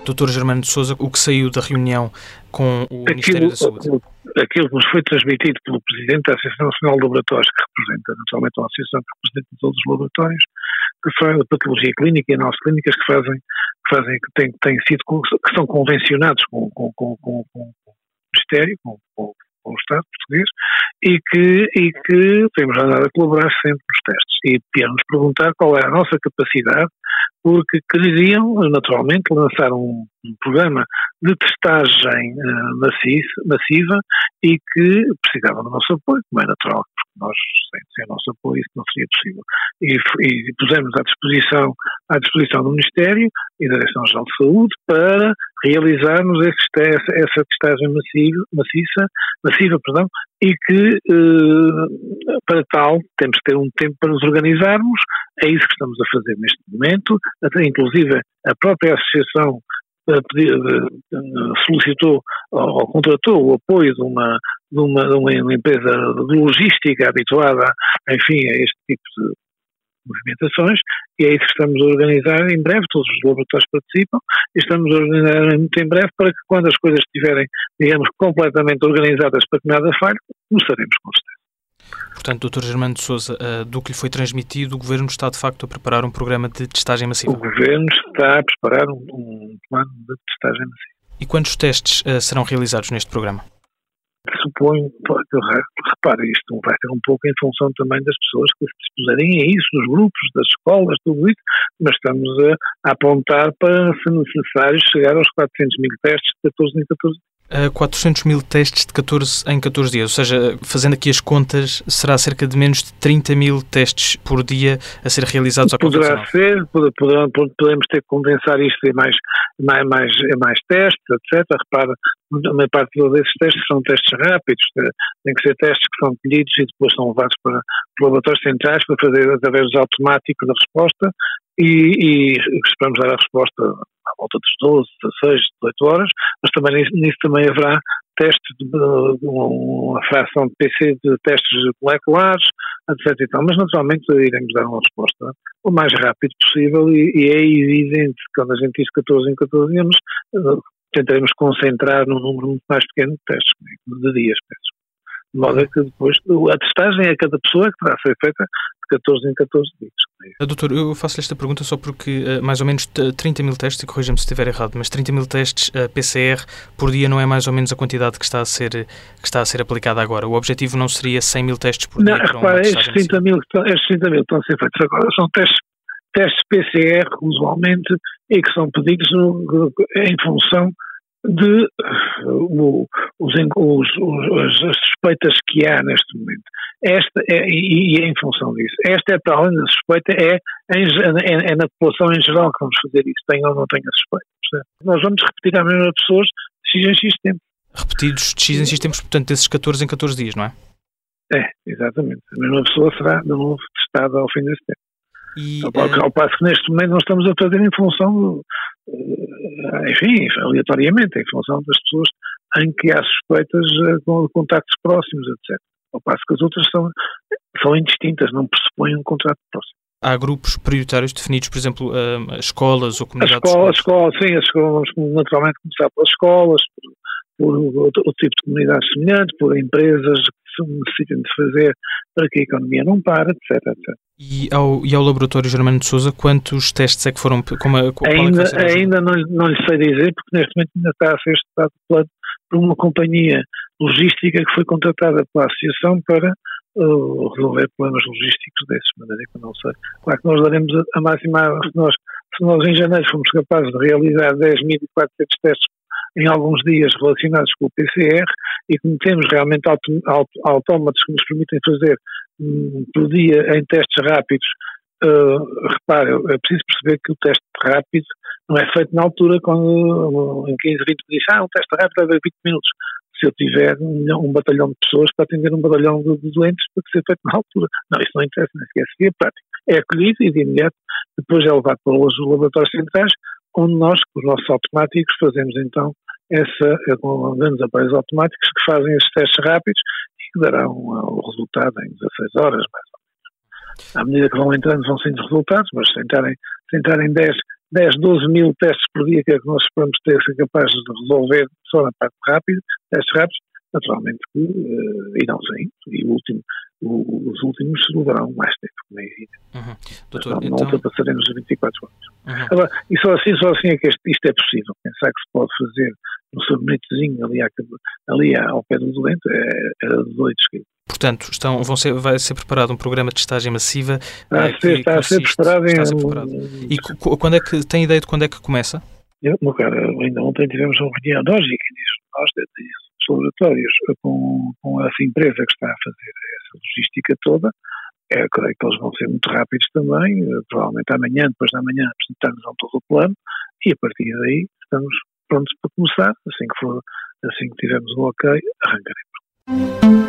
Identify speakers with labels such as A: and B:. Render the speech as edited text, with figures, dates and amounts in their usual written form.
A: Dr. Germano de Sousa, o que saiu da reunião com o Ministério da Saúde?
B: Aquilo que nos foi transmitido pelo Presidente da Associação Nacional de Laboratórios, que representa naturalmente a Associação que representa todos os laboratórios, que fazem a patologia clínica e as clínicas que são convencionados com o Ministério, com o Estado português, e que temos andado a colaborar sempre nos testes. E nos perguntar qual é a nossa capacidade, porque queriam, naturalmente, lançar um programa de testagem massiva e que precisavam do nosso apoio, como é natural, porque nós, sem o nosso apoio, isso não seria possível. E pusemos à disposição do Ministério e da Direção-Geral de Saúde para realizarmos essa testagem massiva, e que, para tal, temos que ter um tempo para nos organizarmos. É isso que estamos a fazer neste momento. Até, inclusive, a própria Associação solicitou ou contratou o apoio de uma empresa de logística habituada, enfim, a este tipo de movimentações, e é isso que estamos a organizar em breve. Todos os laboratórios participam e estamos a organizar muito em breve para que, quando as coisas estiverem, digamos, completamente organizadas para que nada falhe, começaremos com certeza.
A: Portanto, Dr. Germano de Sousa, do que lhe foi transmitido, o Governo está de facto a preparar um programa de testagem massiva?
B: O Governo está a preparar um plano de testagem massiva.
A: E quantos testes serão realizados neste programa?
B: Suponho, repare, isto vai ser um pouco em função também das pessoas que se dispuserem a isso, dos grupos, das escolas, tudo isso, mas estamos a apontar para, se necessário, chegar aos 400 mil testes de 14 em 14 dias.
A: 400 mil testes de 14 em 14 dias, ou seja, fazendo aqui as contas, será cerca de menos de 30 mil testes por dia a ser realizados ao
B: Poderá ser, podemos ter que condensar isto em mais testes, etc. Repara, a maior parte desses testes são testes rápidos, tem que ser testes que são colhidos e depois são levados para laboratórios centrais para fazer através do automático da resposta e esperamos dar a resposta à volta dos 12, 16, 18 horas, mas também nisso também haverá testes de uma fração de PC de testes moleculares, etc. e tal, mas naturalmente iremos dar uma resposta o mais rápido possível e é evidente que quando a gente diz 14 em 14 dias, tentaremos concentrar num número muito mais pequeno de testes, de dias, penso. De modo é que depois a testagem a cada pessoa que terá ser feita de 14 em 14 dias.
A: Doutor, eu faço-lhe esta pergunta só porque mais ou menos 30 mil testes, e corrija-me se estiver errado, mas 30 mil testes PCR por dia não é mais ou menos a quantidade que está a ser aplicada agora. O objetivo não seria 100 mil testes por dia?
B: Não, repara, estes 30 mil que estão a ser feitos agora são testes PCR, usualmente, e que são pedidos em função de as suspeitas que há neste momento. E em função disso. Esta é, para além da suspeita, é na população em geral que vamos fazer isso, tenha ou não tenha suspeita. Percebe? Nós vamos repetir à mesma pessoas de X em X tempo.
A: Repetidos de X em X tempos, portanto, desses 14 em 14 dias, não é?
B: É, exatamente. A mesma pessoa será de novo testada ao fim desse tempo. Ao passo que neste momento nós estamos a fazer em função enfim, aleatoriamente, em função das pessoas em que há suspeitas com contactos próximos, etc. Ao passo que as outras são indistintas, não pressupõem um contrato próximo.
A: Há grupos prioritários definidos, por exemplo, escolas ou comunidades?
B: As escolas, vamos naturalmente começar pelas escolas, por outro tipo de comunidades semelhantes, por empresas que necessitem de fazer para que a economia não pare, etc.
A: E ao Laboratório Germano de Sousa, quantos testes é que foram?
B: Ainda não lhe sei dizer, porque neste momento ainda está a ser estudado por uma companhia logística que foi contratada pela Associação para resolver problemas logísticos desses, de maneira que eu não sei. Claro que nós daremos a máxima, se nós em janeiro fomos capazes de realizar 10.400 testes em alguns dias relacionados com o PCR e que temos realmente autómatos que nos permitem fazer por dia em testes rápidos. Repare, é preciso perceber que o teste rápido não é feito na altura quando em 15, 20 dias, um teste rápido leva 20 minutos. Se eu tiver um batalhão de pessoas para atender um batalhão de doentes, tem que ser feito na altura. Não, isso não interessa, nem sequer seria prático. É acolhido e de imediato, depois é levado para os laboratórios centrais, onde nós, com os nossos automáticos, fazemos então com grandes aparelhos automáticos que fazem esses testes rápidos e que darão o resultado em 16 horas, mais ou menos. À medida que vão entrando, vão sendo resultados, mas se entrarem 10 10, 12 mil testes por dia, que é que nós esperamos ter, ser capazes de resolver só na parte rápida, testes rápidos, naturalmente que irão sair, e os últimos levarão mais tempo, como é evidente.
A: Doutor,
B: não
A: então...
B: ultrapassaremos os 24 horas. Agora, e só assim é que isto é possível. Pensar que se pode fazer um sabonitezinho ali ao pé do doente é doido.
A: Portanto, vai ser preparado um programa de testagem massiva.
B: Está a ser preparado.
A: E quando é que tem ideia de quando é que começa?
B: Meu caro, ainda ontem tivemos uma reunião, nós dos laboratórios, com essa empresa que está a fazer essa logística toda. Creio que eles vão ser muito rápidos também, provavelmente amanhã, depois da manhã, apresentar-nos todo o plano, e a partir daí estamos prontos para começar. Assim que tivermos o ok, arrancaremos.